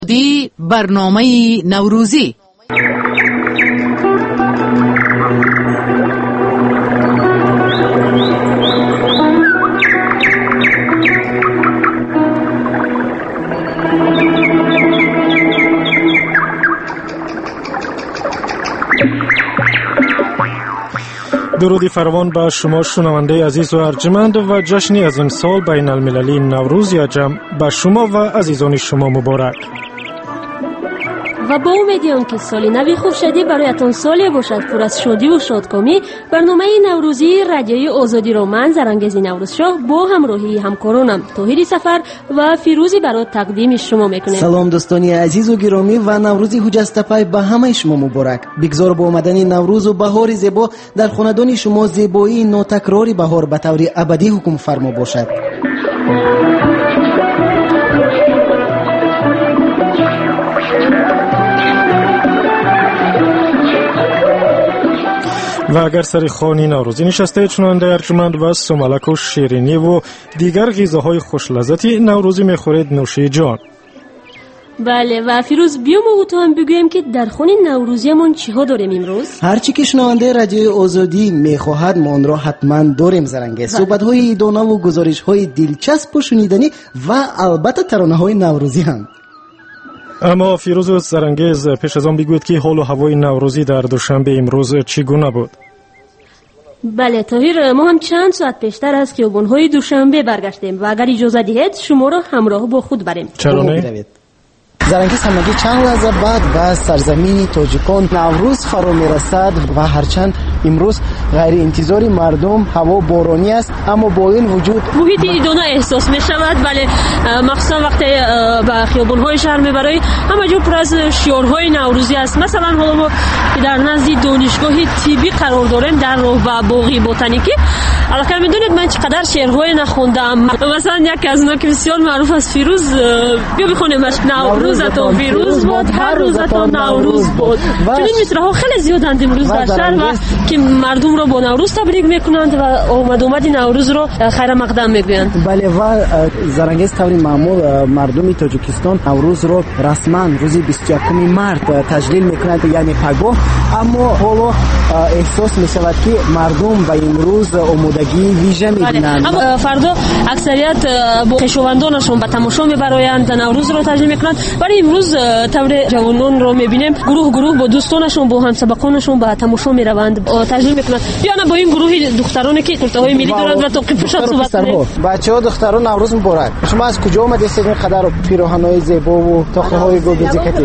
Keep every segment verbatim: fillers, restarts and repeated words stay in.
دی برنامه نوروزی. درودی فراوان به شما شنونده عزیز و ارجمند و جشنی از امسال بین المللی نوروز یا جمع به شما و عزیزان شما مبارک. و با امیدیم که سال نوی خوب شدی برایتان سالی باشد پر از شادی و شادکامی. برنامه نوروزی رادیوی آزادی را من زرانگیز نوروزشاه با همراهی همکارانم طاهر سفر و فیروزی برای تقدیم شما میکنیم. سلام دوستانی عزیز و گرامی و نوروزی حجستپای به همه شما مبارک. بگذار با آمدن نوروز و بهار زیبا در خاندان شما زیبایی ناتکراری بهار به طور ابدی حکم فرما باشد. و اگر سر خوانی نوروزی نشسته چنانده ارجمند و سملک و شیرینی و دیگر غذاهای خوش لذتی نوروزی میخورید نوشی جان. بله و فیروز بیام و تو هم بگویم که در خانه نوروزیمون چی ها داریم امروز؟ هرچی که شنونده رادیوی آزادی میخواهد ما آن را حتما داریم زرنگه. صحبت های دانه و گزارش های دلچسب و شنیدنی و البته ترانه های نوروزی هم. اما فیروز و زرنگیز پیش از آن بگوید که حال و هوای نوروزی در دوشنبه امروز چگونه بود؟ بله طاهر، ما هم چند ساعت پیشتر از خیابان‌های دوشنبه برگشتیم و اگر اجازه دهید شما را همراه با خود بریم. چرا نه؟ زرنگیز همگی چند لحظه بعد به سرزمین تاجیکان نوروز فرا میرسد و هرچند امروز غیر انتظاری مردم هوا بارانی است اما با این وجود محیط ایدانه احساس می شود. بله مخصوصا وقتی به خیابان‌های شهر میبرای همه جا پر از شعارهای نوروزی است. مثلا حالا ما در نزد دانشگاه طبی قرار داریم در راه و باغ بوتانیکی. البته میدونید من چقدر شعرهای نخوندم. مثلا یک از اونا که بسیار معروف است فیروز بیا بخونیمش. نوروزتون فیروز بود هر روزتون نوروز بود. چنین مصرع‌ها خیلی زیادند امروز در شهر و که مردم رو با نوروز تبریک میکنند و آمد اومد نوروز رو خیر مقدم میگویند. بله و زرنگیز طوری معمول مردم تاجیکستان نوروز رو رسما روز بیست و یکم مارس تجلیل میکنند یعنی پگاه. اما حالا احساس میشود که مردم به امروز آمادگی ویژه میبینند. اما فردا اکثریت با خویشاوندانشون به تماشا میبرایند نوروز رو تجلیل میکنند. ولی امروز طور جوانان رو میبینیم گروه گروه با دوستانشون با همسبقانشون به تماشا میروند تجلیل میکنند. یا نه با این گروه دخترانی که کرته‌های ملی دارند و توقی پوشان صحبت می‌کنند. بچه‌ها دختران نوروز مبارک. شما از کجا اومدید اینقدر پیراهن‌های زیبا و تاخه‌های گلدوزی کردید؟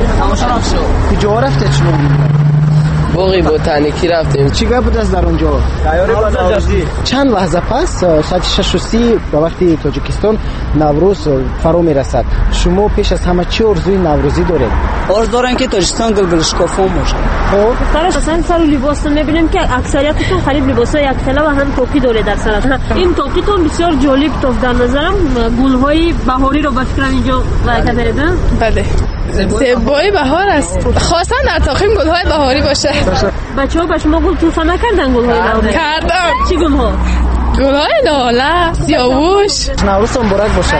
کجا رفتید شما؟ باغ بوتانیکی رفتیم. چی گپ بود از در اونجا؟ چند لحظه پس ساعت شش و سی به وقتی تاجیکستان نوروز فرا میرسد. شما پیش از همه چی آرزوی نوروزی دارید؟ آرزو دارن که تاجیکستان گلگلشکافون باشه. خب سر اصلا سر لباس میبینیم که اکثریتتون خرید لباسای یک تله و هم توقی داره در سر. این توقیتون بسیار جالب تو در نظرم گل‌های بهاری رو به فکر اینجا ذکر دارید. بله زیبایی بهار است. خواستن در تاقیم گل‌های بهاری باشه. بچه‌ها به شما گل توفا نکردن گل‌های نوروز؟ کردم. چی گل‌ها؟ گل‌های لاله، سیاوش. نوروزتون مبارک باشه.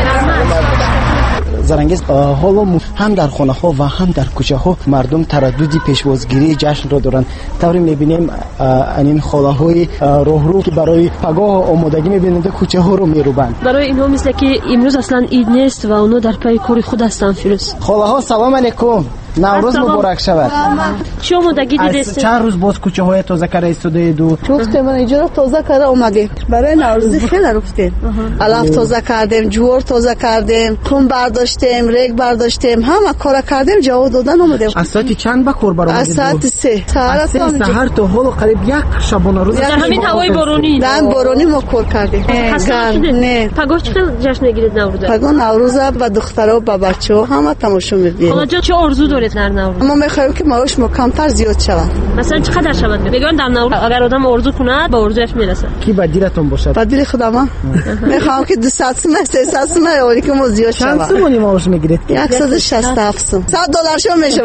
زرنگیز حالا هم در خانه ها و هم در کوچه ها مردم ترددی پیشوازگیری جشن را دارند. طوری میبینیم این خاله های راهرو که برای پگاه آمادگی میبینند کوچه ها رو میروبند. برای اینها مثل که امروز اصلا عید نیست و اونا در پی کار خود هستند. فیروز خاله ها سلام علیکم. نوروز مبارک شود. چه آمادگی دیدید؟ چند روز باز کوچه های تازه کرده ایستاده دو گفتم من اینجا تازه کرده اومدیم برای نوروز خیلی رفتیم. علف تازه کردیم، جوار تازه کردیم، کم برداشتیم، ریگ برداشتیم، همه کار کردیم. جواب دادن اومدیم. از ساعت چند به کار برآمدید؟ از ساعت سه ساعت سحر تا حالا قریب یک شبانه روز در همین هوای بارونی در بارونی ما کار کردیم. نه پگاه چقدر جشن میگیرید نوروز؟ پگاه نوروز با دخترها و بچه‌ها همه تماشا می‌بینیم. حالا چه آرزو دارید میخورید در نوروز؟ ما میخوایم که معاش ما کمتر زیاد شود. مثلا چقدر شود؟ میگن در نوروز اگر آدم آرزو کنه به آرزوش میرسه. کی بدیلتون باشد؟ بدیل خودم میخوام که دویست سوم سیصد سوم اولی که ما زیاد شود. چند سومی معاش میگیرید؟ صد و شصت و هفت سوم. صد دلار شو میشه.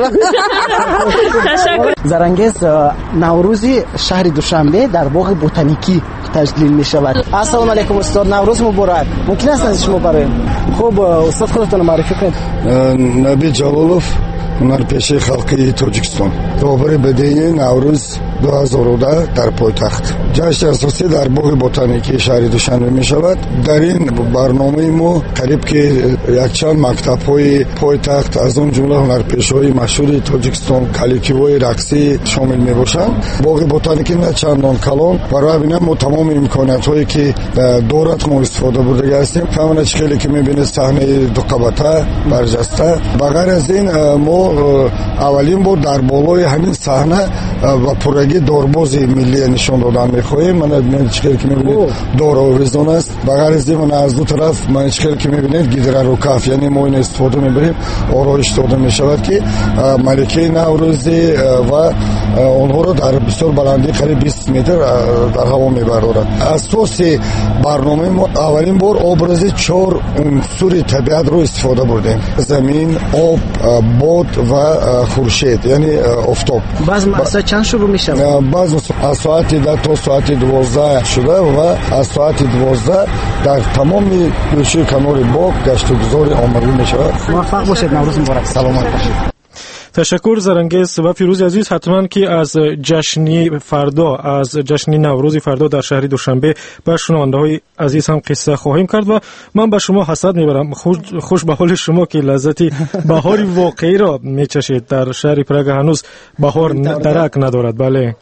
تشکر. زرنگز نوروزی شهر دوشنبه در باغ بوتانیکی تجلیل می شود. السلام علیکم استاد، نوروز مبارک. ممکن است از شما برای خوب استاد خودتون معرفی کنید؟ نبی جلالوف، هنرپیشه خلقی تاجیکستان. روبر بدهی نوروز دو هزار و ده در پایتخت. جشن اساسی در باغ بوتانیکی شهر دوشنبه می شود. در این برنامه ما قریب که یک چند مکتب های پایتخت از اون جمله هنرپیشه های مشهور تاجیکستان کلیکیوهای رقصی شامل می باشند. باغ بوتانیکی نه چندان کلان، برای همین ما تمام امکانات هایی که دارد ما استفاده برده هستیم. همون اشکالی که می بینید صحنه دو قبطه برجسته. بغیر از این ما اولین بار در بالای همین صحنه و پرگی دارباز ملی نشان دادن می‌خواهیم. من من چیزی که می‌بینید دار آویزان است. بغیر از این من از دو طرف من چیزی که می‌بینید گیدر روکاف، یعنی ما این استفاده می‌بریم آرایش داده می‌شود که ملکه نوروزی و آنها را در بسیار بلندی قریب بیست متر در هوا می‌بردارد. اساس برنامه ما اولین بار ابراز چهار عنصر طبیعت رو استفاده بردیم: زمین، آب، باد و خورشید، یعنی آفتاب. باز مسا چند شروع میشه؟ باز از ساعت ده تا ساعت دوازده شده و از ساعت دوازده در تمام گوشه کنار باغ گشت و گذار آماده میشه. موفق باشید. نوروز مبارک. سلامت باشید. تشکر زرنگز و فیروز عزیز. حتما که از جشنی فردا، از جشنی نوروزی فردا در شهر دوشنبه با شنونده های عزیز هم قصه خواهیم کرد و من به شما حسد میبرم. خوش, خوش به حال شما که لذتی بهاری واقعی را میچشید. در شهر پراگ هنوز بهار درک ندارد. بله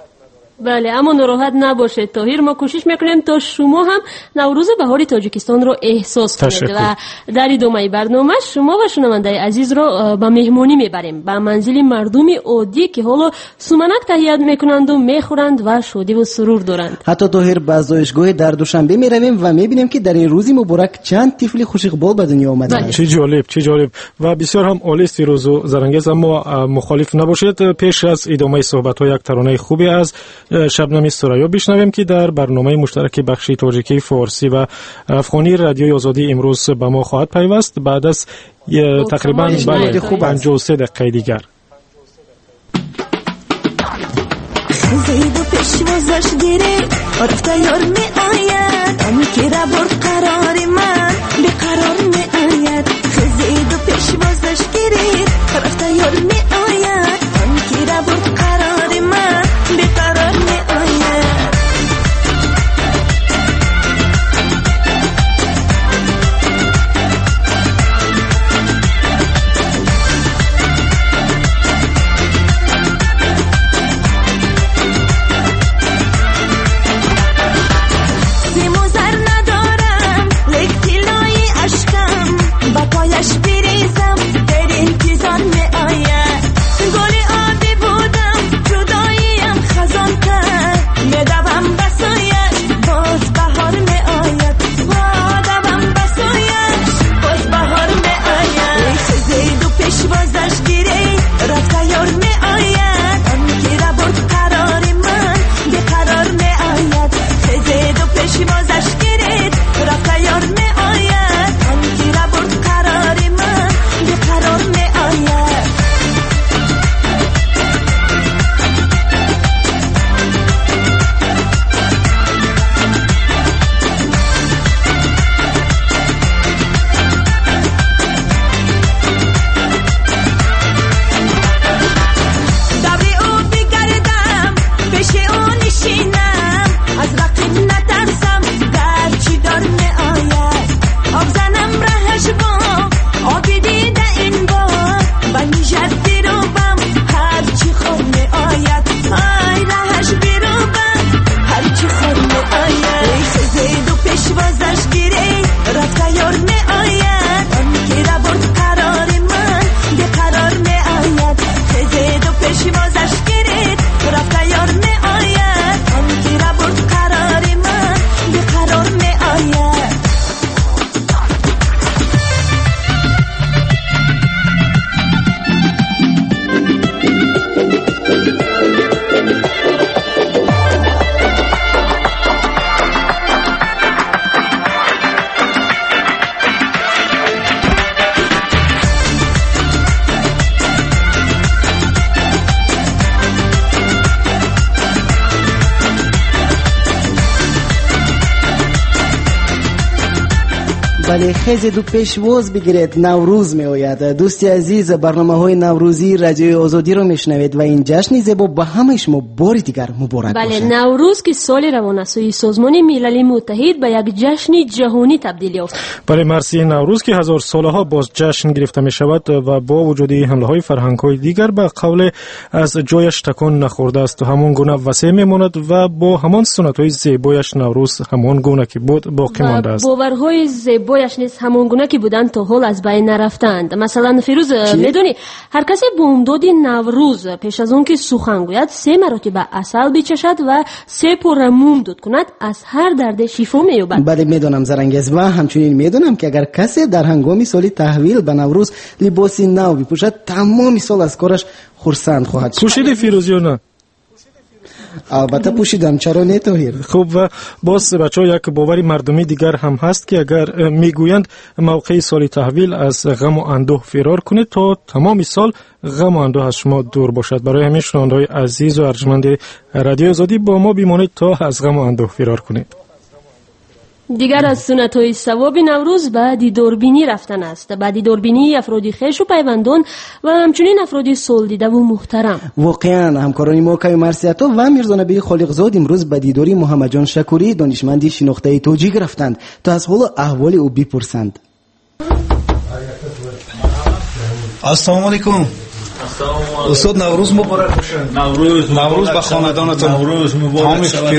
بله، اما ناراحت نباشید طاهر، ما کوشش میکنیم تا شما هم نوروز بهاری تاجیکستان رو احساس کنید و در ادامه برنامه شما و شنونده عزیز رو به مهمانی میبریم به منزل مردم عادی که حالا سومنک تهیه میکنند و میخورند و شادی و سرور دارند. حتی طاهر به زایشگاه در دوشنبه میرویم و میبینیم که در این روزی مبارک چند طفل خوش اقبال به دنیا آمدند. چه جالب، چه جالب و بسیار هم عالی است روز و زرنگز. اما مخالف نباشید پیش از ادامه صحبت ها یک ترانه خوبی از شبنم سریا بشنویم که در برنامه مشترک بخشی تاجیکی، فارسی و افغانی رادیوی آزادی امروز به ما خواهد پیوست بعد از تقریبا پنجاه و سه دقیقه دیگر. زیدو پیشوازش گیری رفته یار می آید آنی که را برد قرار من بیقرار می آید. زیدو پیشوازش گیری رفته یار می آید آنی که را برد قرار من بیقرار می آید. بله خیزید و پیشواز بگیرید، نوروز می آید. دوستی عزیز، برنامه های نوروزی رادیو آزادی رو میشنوید و این جشن زیبا با همه شما باری دیگر مبارک بله باشه. نوروز که سال روانسوی سازمان ملل متحد به یک جشن جهانی تبدیل یافت. بله مرسی. نوروز که هزار سالها باز جشن گرفته می شود و با وجود حمله های فرهنگ های دیگر به قول از جایش تکان نخورده است و همون گونه وسیع می ماند و با همان سنت های زیبایش نوروز همان گونه که بود باقی مانده است. باورهای زیبایش نیز همان گونه که بودند تا حال از بین نرفتند. مثلا فیروز میدونی هر کسی بامداد نوروز پیش از اون که سخن گوید سه مراتب عسل بچشد و سه پاره موم دود کند از هر درد شفا مییابد. بله میدونم زرنگز و همچنین میدونم که اگر کسی در هنگام سال تحویل به نوروز لباس نو بپوشد تمام سال از کارش خرسند خواهد شد. پوشیدی فیروز یا نه؟ البته پوشیدم، چرا نه توهیر. خوب و باز بچه ها یک باوری مردمی دیگر هم هست که اگر میگویند موقع سال تحویل از غم و اندوه فرار کنید تا تمام سال غم و اندوه از شما دور باشد. برای همین شنونده‌های عزیز و ارجمند رادیو آزادی با ما بمانید تا از غم و اندوه فرار کنید. دیگر از سنت‌های ثواب نوروز به دیداربینی رفتن است. به دیداربینی افرادی خویش و پیوندان و همچنین افرادی سالدیده و محترم. واقعا همکاران ما کای مرسیاتو و میرزا نبی خالقزاد امروز به دیداری محمد جان شکوری دانشمندی شناخته توجیه رفتند تا از حال احوال او بپرسند. السلام علیکم. استاد نوروز مبارک باشه. نوروز نوروز به خاندانتون نوروز مبارک شود.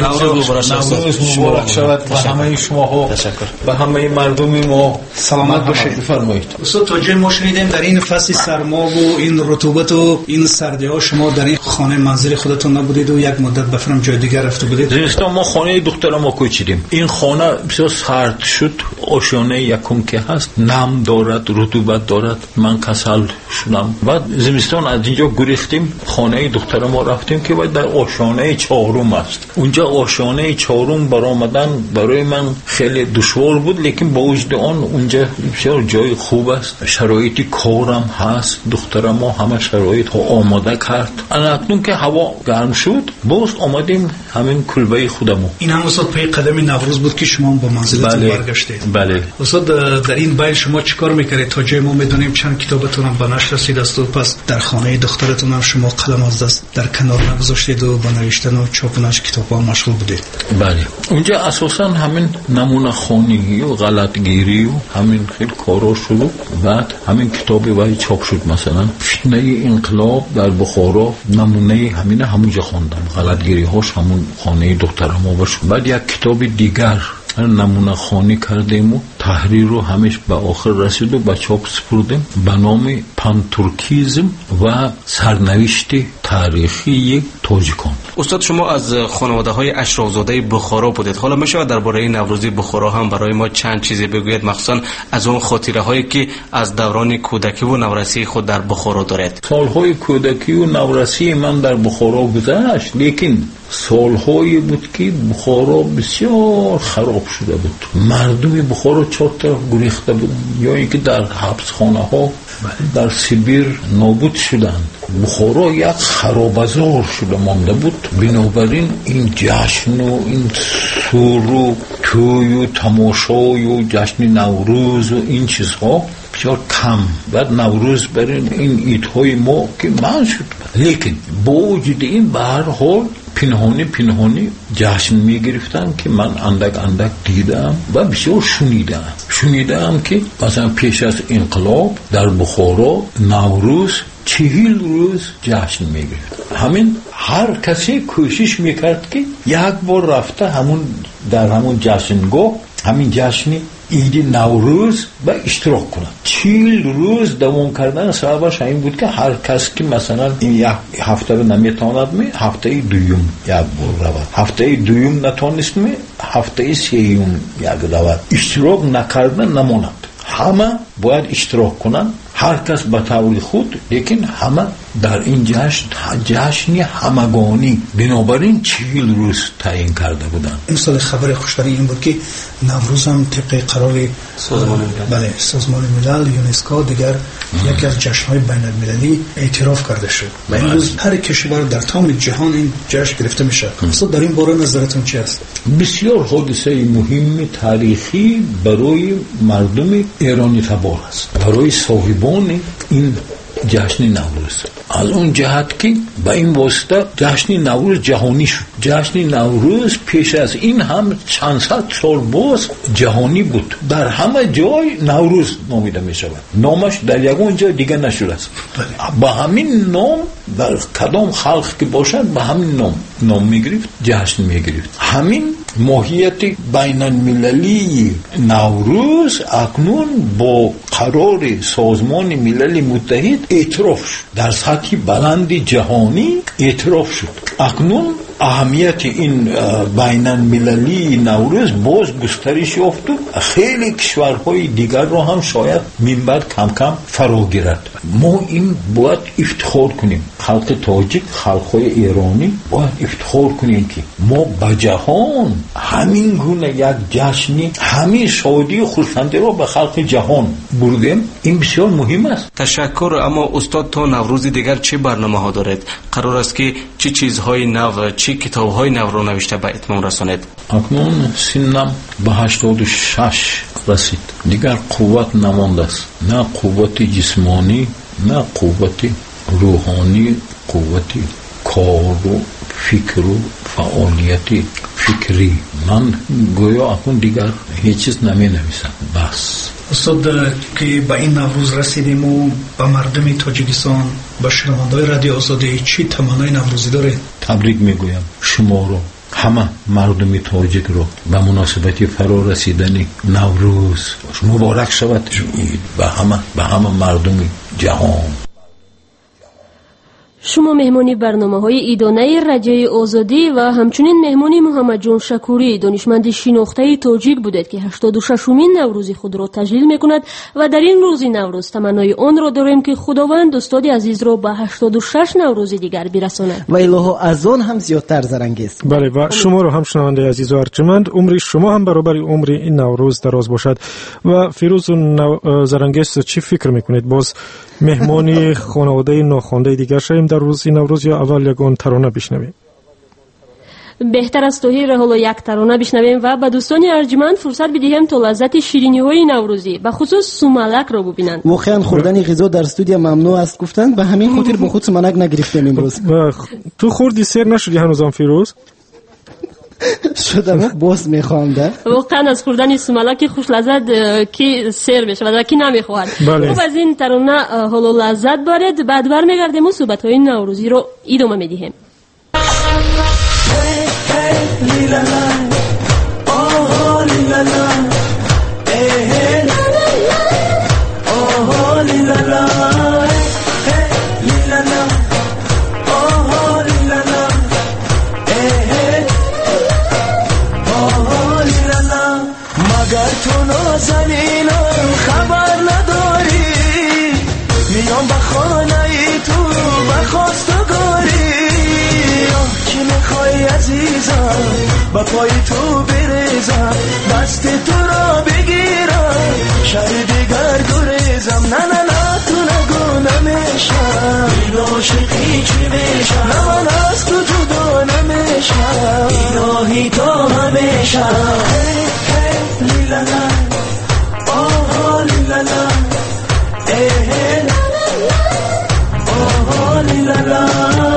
نوروز مبارک شود به همه شما ها، به همه مردم ما. سلامت باشید. بفرمایید. استاد تا جای ما شنیدیم در این فصل سرما و این رطوبت و این سردی ها شما در این خانه منزل خودتون نبودید و یک مدت بفرم جای دیگر رفته بودید. زمستان ما خانه دختر ما کوچیدیم. این خانه بسیار سرد شد. آشیانه یکم که هست نم دارد، رطوبت دارد. من کسل شدم. بعد زمستان از اینجا گریختیم، خانه دختر ما رفتیم که باید در آشیانه چهارم است. اونجا آشیانه چهارم برآمدن برای من خیلی دشوار بود، لیکن با وجود آن اونجا بسیار جای خوب است. شرایط کارم هست، دختر ما همه شرایط ها آماده کرد. اکنون که هوا گرم شد باز آمدیم همین کلبه خودمون. این هم استاد پی قدم نوروز بود که شما با منزلتون بله. برگشتید. بله. استاد در این بین شما چیکار میکردید؟ تا جای ما میدونیم چند کتابتون هم به نشر رسید است و پس در خانه دخترتون هم شما قلم از دست در کنار نگذاشتید و با نوشتن و چاپونش کتاب‌ها مشغول بودید. بله. اونجا اساسا همین نمونه خوانی و غلطگیری و همین خیلی کارا شد. بعد همین کتابی وای چاپ شد. مثلا فتنه انقلاب در بخارا نمونه همین همونجا خواندم. غلطگیری هاش همون خانه دختر ما باشه. بعد یک کتاب دیگر نمونه خوانی کردیم و تحریر رو همیش به آخر رسید و به چاپ سپردیم به نام پانتورکیزم و سرنوشت تاریخی تاجیکان. استاد شما از خانواده های اشرافزاده بخارا بودید. حالا میشه درباره نوروزی بخارا هم برای ما چند چیزی بگوید، مخصوصا از اون خاطره هایی که از دوران کودکی و نورسی خود در بخارا دارید؟ سالهای کودکی و نورسی من در بخارا گذشت، لیکن سالهایی بود که بخارا بسیار خراب شده بود. مردم بخارا چهار طرف گریخته بودند یا اینکه در حبس خانه ها در سیبیر نابود شدند. بخارا یک خرابازار شده مانده بود. بنابراین این جشن و این سور و توی و تماشای و جشن نوروز و این چیزها بسیار کم. بعد نوروز برای این ایدهای ما که من شد. لیکن با وجود این به هر حال پنهانی پنهانی جشن می گرفتن که من اندک اندک دیدم و بسیار شنیدم شنیدم که مثلا پیش از انقلاب در بخارا نوروز چهل روز جشن می گرفت. همین هر کسی کوشش میکرد که یک بار رفته همون در همون جشنگاه همین جشن عید نوروز با اشتراک کنند. چهل روز دوام کردن سببش این بود که هر کس که مثلا این یک هفته رو نمیتواند می هفته دوم یک بار رود، هفته دوم نتونست می هفته سوم یک رود. اشتراک نکردن نماند. همه باید اشتراک کنن. هر کس به طور خود، لیکن همه در این جشن جشنی همگانی بنابراین چهل روز تعیین کرده بودند. امسال خبر خوشبری این بود که نوروز هم طبق قرار سازمان ملل بله سازمان ملل یونسکو دیگر یکی از جشن‌های بین‌المللی اعتراف کرده شد و امروز هر کشور در تمام جهان این جشن گرفته میشه. اصلا در این باره نظرتون چی است؟ بسیار حادثه مهم تاریخی برای مردم ایرانی تبار است، برای صاحبان این جشن نوروز. از اون جهت که با این واسطه جشن نوروز جهانی شد. جشن نوروز پیش از این هم چند صد سال باز جهانی بود. در همه جای نوروز نامیده می شود. نامش در یگان جای دیگه نشده است. با همین نام در کدام خلق که باشد با همین نام نام می گرفت، جشن می گرفت. همین ماهیت بین المللی نوروز اکنون با قرار سازمان ملل متحد اعتراف شد. در سطح بلند جهانی اعتراف شد. اکنون اهمیت این بین المللی نوروز باز گسترش یافت و خیلی کشورهای دیگر رو هم شاید من بعد کم کم فرا گیرد. ما این باید افتخار کنیم، خلق تاجیک، خلقهای ایرانی باید افتخار کنیم که ما به جهان همین گونه یک جشنی همین شادی و خرسندی رو به خلق جهان بردیم. این بسیار مهم است. تشکر. اما استاد تا نوروز دیگر چه برنامه ها دارید؟ قرار است که چه چیزهای نو، چه کتاب‌های نو رو نوشته به اتمام رسانید؟ اکنون سنم به هشتاد و شش رسید. دیگر قوت نمانده است، نه قوت جسمانی نه قوت روحانی، قوت کار و فکر و فعالیت فکری. من گویا اکنون دیگر هیچ چیز نمی نویسم. بس استاد که به این نوروز رسیدیم و به مردم تاجیکستان، به شنونده‌های رادیو آزادی چی تمنای نوروزی داره؟ تبریک میگویم شما رو، همه مردم تاجیک رو به مناسبت فرا رسیدن نوروز مبارک شود. به همه به همه مردم جهان. شما مهمانی برنامه‌های ایدانه رادیوی آزادی و همچنین مهمانی محمد جان شکوری، دانشمند شناخته تاجیک بودید که هشتاد و ششمین نوروزی خود را تجلیل می‌کند و در این روز نوروز تمنای آن را داریم که خداوند استاد عزیز را به هشتاد و شش نوروز دیگر برساند و الهی از آن هم زیادتر زرنگیست. بله و شما را هم شنونده عزیز و ارجمند، عمر شما هم برابر عمر این نوروز دراز باشد. و فیروز نو... زرنگیست چی فکر می‌کنید؟ باز مهمانی خانواده ناخوانده دیگر شویم در روز نوروز یا اول یگان ترانه بشنویم؟ بهتر است توهیر حالا یک ترانه بشنویم و به دوستان ارجمند فرصت بدهیم تا لذت شیرینی های نوروزی به خصوص سومالک را ببینند. واقعا خوردن غذا در استودیو ممنوع است گفتند، به همین خاطر با خود سومالک نگرفتیم امروز. تو خوردی سیر نشدی هنوزم فیروز؟ شدم باز میخوام ده. واقعا از خوردن سومالک خوش لذت کی سیر بشه و کی نمیخواد. خب از این ترانه حالا لذت بارد، بعد برمیگردیم و صحبت های نوروزی رو ادامه میدیم. مگر تو نازنینم خبر نداری، میام به خانه ای تو به خواستگاری. چی میخوای عزیزم به پای تو بریزم، دست تو را بگیرم شهر دیگر گریزم. نه نه نه تو نگو نمیشم، این عاشقی چی میشم، نه من از تو جدا نمیشم، الهی تو همیشم. لیلا لا آه لیلا لا اه آه لیلا لا.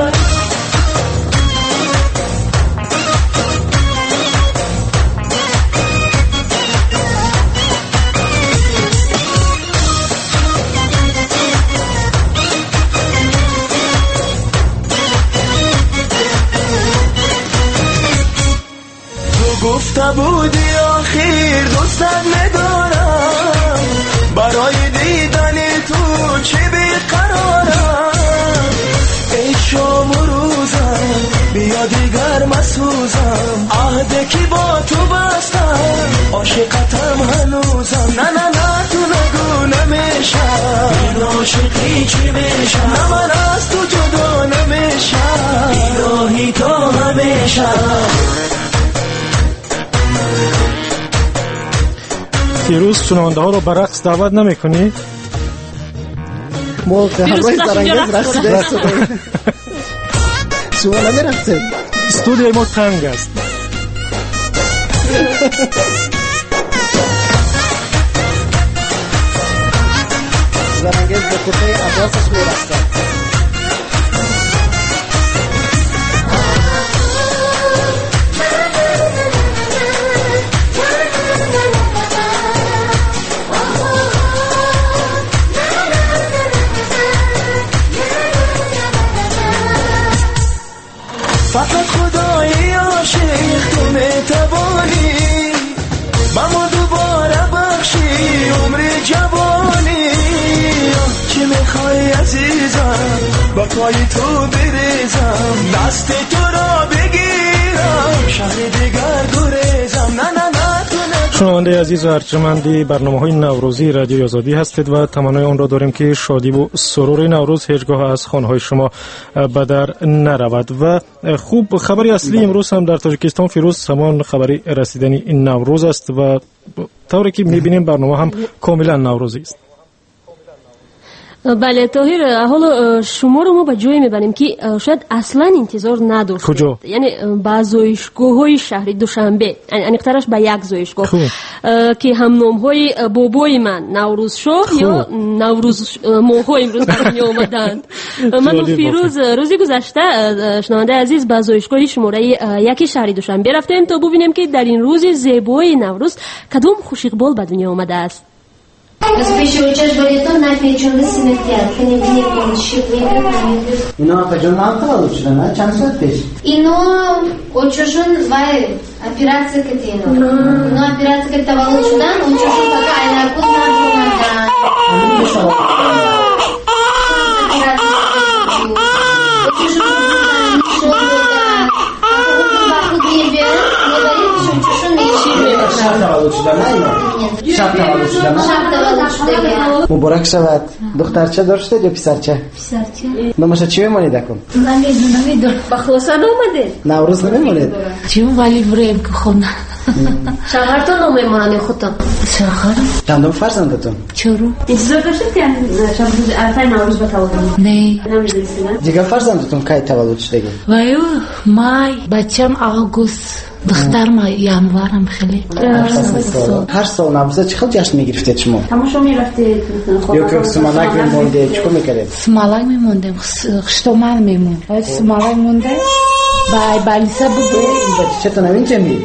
تو گفته بودی آخر دوستت ندارم، برای دیدن تو چه بیقرارم. ای شام و روزم بیا دیگر مسوزم، عهده که با تو بستم عاشقتم هنوزم. نه نه نه تو نگو نمیشم، عاشقی چی میشم نه من از تو جدا نمیشم الهی تا همیشه. فیروز شنونده ها رو به رقص دعوت نمی کنی؟ ما همراه زرنگز رقص دست داریم. شما نمی رقصید؟ استودیوی ما تنگ است. زرنگز به کفه عباسش می رقصد. فقط خدای عاشق تو میتوانی با ما دوباره بخشی عمر جوانی. چی میخوای عزیزم با پای تو بریزم دست تو را بگیرم شهر دیگر گریزم نه نه نه شنونده عزیز و ارجمندی برنامه های نوروزی رادیو آزادی هستید و تمنای آن را داریم که شادی و سرور نوروز هیچگاه از خانه های شما به در نرود. و خوب خبری اصلی امروز هم در تاجیکستان فیروز همان خبری رسیدنی این نوروز است و طوری که میبینیم برنامه هم کاملا نوروزی است. بله طاهر، حالا شما رو ما به جایی میبریم که شاید اصلا انتظار نداشتید. کجا؟ یعنی با زایشگاه های شهر دوشنبه، یعنی اقترش به یک زایشگاه که هم نام های بابای من نوروز شاه یا نوروز ماهای امروز برمی آمدند. من و فیروز روزی گذشته شنونده عزیز به زایشگاه شماره یکی شهر دوشنبه رفتیم تا ببینیم که در این روز زیبای نوروز کدام خوش اقبال به دنیا آمده است. Распишиваешь балетон на печённый синектиат. Понедельник, понедельник, понедельник. اینا کجا تولد شدن؟ چند ساعت پیش؟ اینو очушун вай операция катино. Но операция как تولد شدن очушун пока айнаркуз набумадан. очушун шодан. Баху дебе, не болит, очушун нечи. شب تولد شدن نه اینا؟ شب تولد شدن نه؟ مبارک شود. دخترچه داشته یا پسرچه؟ پسرچه. نماشه چی میمونید اکن؟ نمیدونم نمیدونم. با خلاصه نامده؟ نوروز نمیمونید؟ چیم ولی بریم که خونه. شوهرتون نمیمونن خودتون؟ شوهرم. چندم فرزندتون؟ چرا؟ انتظار داشتید که شب روز ارفای نوروز به تولد؟ نه. دیگه فرزندتون کی تولد شدگی؟ وایو مای بچم آگوست. دخترم январم خیلی هر سال نوروز چه خیلی جشن میگرفتید شما؟ تماشا میرفتید یا که سمالک میموندید چیکار میکردید؟ سمالک میموندیم خشتومن میموند وقتی سمالک مونده بای بالیسا بود چطور نمین چمی؟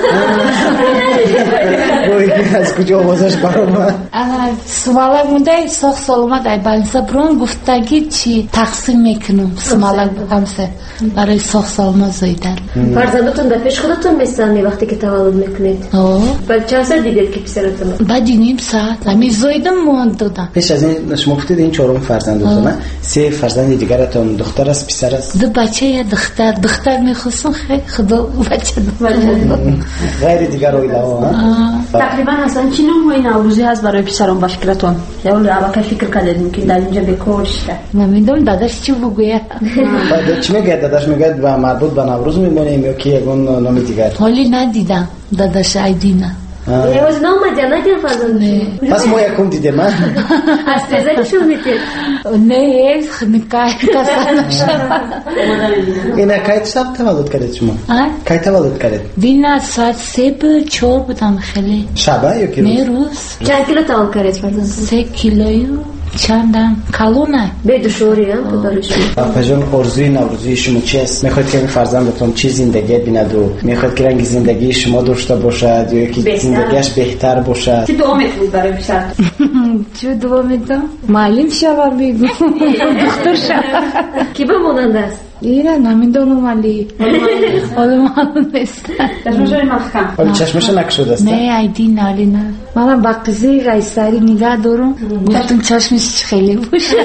بایی از کجا آوازش برام سمالک مونده ساخ سالمت ای بالیسا برون گفتگی چی تقسیم میکنم سمالک همسه برای ساخ سالمت زایدن فرزندتون در پیش خودتون میستنی وقتی که تولد میکنید؟ آه بعد چند ساعت دیدید که پسرتون؟ بعد نیم ساعت همی زایدم موند دادم پیش از این شما گفتید این چهارم فرزندتونه سه فرزند دیگرتون دختر است پسر است؟ دو بچه یا دختر دختر میخواستم خیلی خدا بچه غیر دیگر اویده ها تقریبا اصلا چی نوع نوروزی هست برای پسران باشکلتون؟ یا اول اول فکر کردید که در اینجا بکشته؟ نمیدونم داداش چی بگوید؟ بعد چی میگه داداش میگه با مربوط به نوروز میمونیم یا که یکون نامی دیگر؟ حالی ندیدم داداش ایدینه یواز نامد یا ندید فرزند؟ پس ما یکم دیده من از تزه شو میتید؟ نه نکای کسان شد اینه که شب تولد کردید شما؟ که تولد کردید؟ دینا ساعت سه بود چور بودم خیلی شبه یا که روز؟ نه روز چند کیلو تولد کردید فرزند؟ سه کیلویو چندم کالونه به شوری هم پدرش پجان ارزوی نوروزی شما چی است؟ میخواید که فرزندتون چی زندگی بیند و میخواید که رنگ زندگی شما داشته باشد یا که زندگیش بهتر باشد؟ چی دعا میکنید برای پسرتون؟ چی دعا میدم؟ معلم شوم میگم دکتر شوم کی بموننده است؟ ایره نمیدونم ولی حالا معلوم نیست چشمش محکم ولی چشمش نکشوده است؟ نه ایدی نالی نه منم با قضیه قیصری نگاه دارم گفتم چشمش خیلی باشه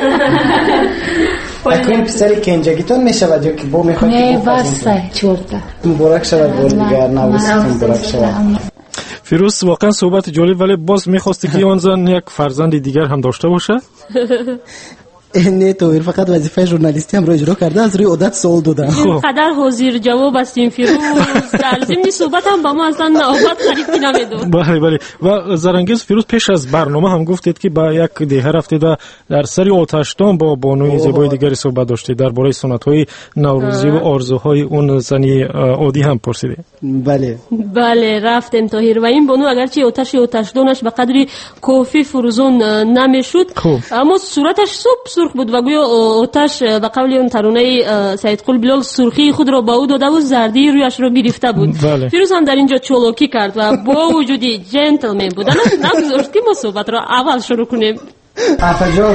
اکنون پسری که اینجاگیتون میشود یا که با میخواید نه بسته چورده مبارک شود بار دیگر نوروزتون مبارک شود فیروز واقعا صحبت جالب، ولی باز میخواستی که آن زن یک فرزند دیگر هم داشته باشه؟ نه تو فقط وظیفه ژورنالیستی هم رو اجرا کرده، از روی عادت سوال دادم. قدر حاضر جواب هستیم فیروز، در ضمن صحبت هم با ما اصلا نوبت تعریف نمیداد. بله بله. و زرانگیز فیروز پیش از برنامه هم گفتید که با یک دیه رفتید و در سری آتشدان با بانوی زیبای دیگری صحبت داشتید، درباره سنت‌های نوروزی و آرزوهای اون زنی عادی هم پرسیدید. بله بله رفتم طاهر و این بانو اگرچه آتش آتشدانش به قدری کافی فروزان نمیشد، اما صورتش صبح سرخ بود و گویا آتش به قول اون ترانه سید قل بلال سرخی خود را با او داده و زردی رویش را گرفته بود. بله. فیروز هم در اینجا چالاکی کرد و با وجودی جنتلمن بودن نگذاشت که ما صحبت را اول شروع کنیم. افا جان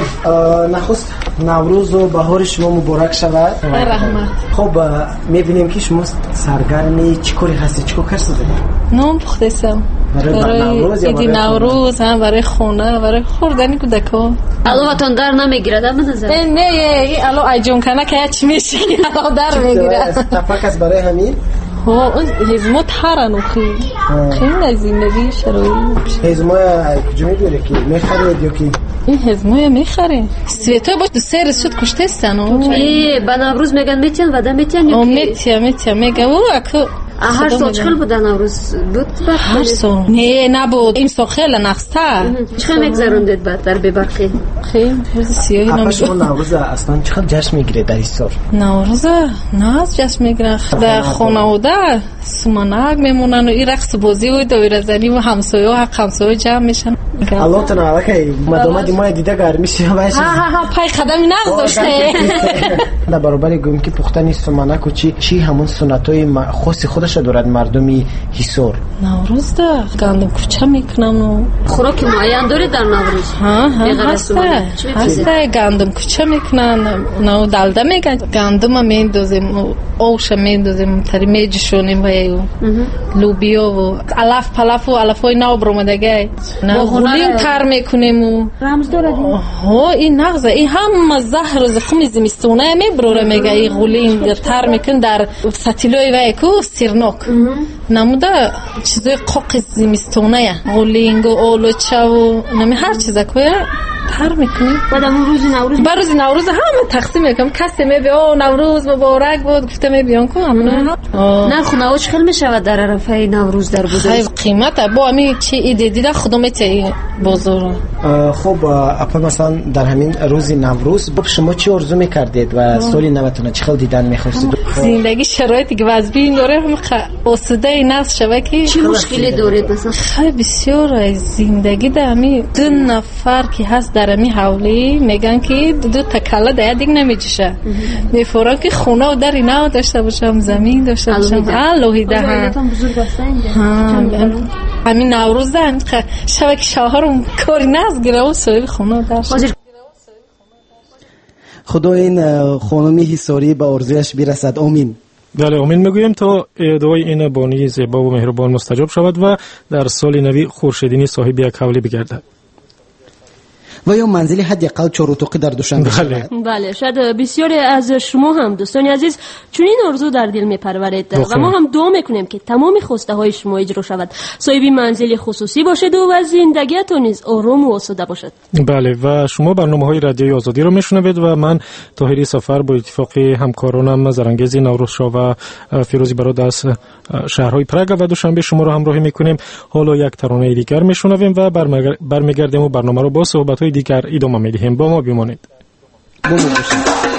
نخست نوروز و بهار شما مبارک شود. رحمت. خب میبینیم که شما سرگرمی چیکاری هستی، چیکار کردید؟ نام پختم برای نوروز یا برای نوروز هم برای خونه برای خوردن کودکا. الواتون در نمیگیرد به نظر؟ نه نه این الو ایجون کنه که چی میشه الو در میگیره. تفکر برای همین ها اون هزمت هرانو خیلی خیلی زندگی شروعی هزمت کجا میبره که میخرید یا که این هزمت میخره سویتای باش دو سه رسود کشته استنو ای با نوروز میگن میتین و دا میتین یا که میتین میتین میگن او اکو هر سال چخل بود نوروز بود؟ هر سال نه نبود این سال خیلی نقصتر چخل میگذروندید بعد در ببرخی خیلی سیاهی نمیشه. شما نوروز اصلا چقدر جشن میگیره در این سال؟ نوروز نه از جشن میگیره در خانواده سمانک میمونن و این رقص بازی و دایره زنی و همسایه و حق همسایه جمع میشن. الله تنها که مدامت ما دیده گرمی شه باشه. ها ها ها پای قدمی نگذاشته. در برابر گویم که پختن سمانک و چی چی همون سنتای خاص خودش دارد مردمی هیسور. نوروز ده گندم کوچه میکنن و خوراک معین داره در نوروز. ها ها هسته هسته گندم کوچه میکنن نو دلده میگن گندم میندازیم آوش میندازیم تری میجشونیم و لوبیا و علف پلف و علفای نو برآمدگی غولین تر میکنیم و رمز داره ها این نغزه این هم زهر و زخم زمستونه میبره میگه این غولین تر میکن در ستیلوی و اکو سیرنوک نموده چیزای قاق زمستونه غولینگ و آلوچه و نمی هر چیزا که تر میکنیم بعد اون روز نوروز بر روز نوروز همه تقسیم میکنم کسی میبی او نوروز مبارک بود گفته میبیان که همونه نه خونه‌اش خیلی میشود در عرفه نوروز در بوده خیلی قیمته با همین چی ایده دیده خودم میتی بازار. خب اپا مثلا در همین روز نوروز خب شما چی آرزو میکردید و سال نوتونه چی خیلی دیدن میخواستید؟ زندگی شرایطی که وضعی داره هم آسوده نفس شوه که چی مشکلی دارید مثلا؟ خیلی بسیار زندگی در همین دو نفر که هست در همین حولی میگن که دو تکله در دیگه نمیجشه میفورن که خونه و در اینا داشته باشم زمین داشته باشم الوهیده هم همین نوروز دارم شبه که شوهرم کاری نزگیره و صاحب خونه داشت. خدا این خانمی حساری به آرزویش برسد. آمین. بله امید میگویم تا دعای این بانی زیبا و مهربان مستجاب شود و در سال نوی خورشیدینی صاحب یک حولی بگردد و یا منزلی حداقل چهار اتاقی در دوشنبه بله. بله شاید بسیاری از شما هم دوستان عزیز چون این آرزو در دل میپرورید و ما هم دعا میکنیم که تمام خواسته های شما اجرا شود، صاحب منزلی خصوصی باشید و زندگیتون نیز آرام و آسوده باشد. بله و شما برنامه های رادیوی آزادی رو میشنوید و من طاهری سفر با اتفاق همکارانم زرانگیز نوروزشاه و فیروزی براد از شهرهای پراگ و دوشنبه شما رو همراهی میکنیم. حالا یک ترانه دیگر میشنویم و برمیگردیم و برنامه رو با صحبت های دیگر ادامه میدیم. با ما بمانید.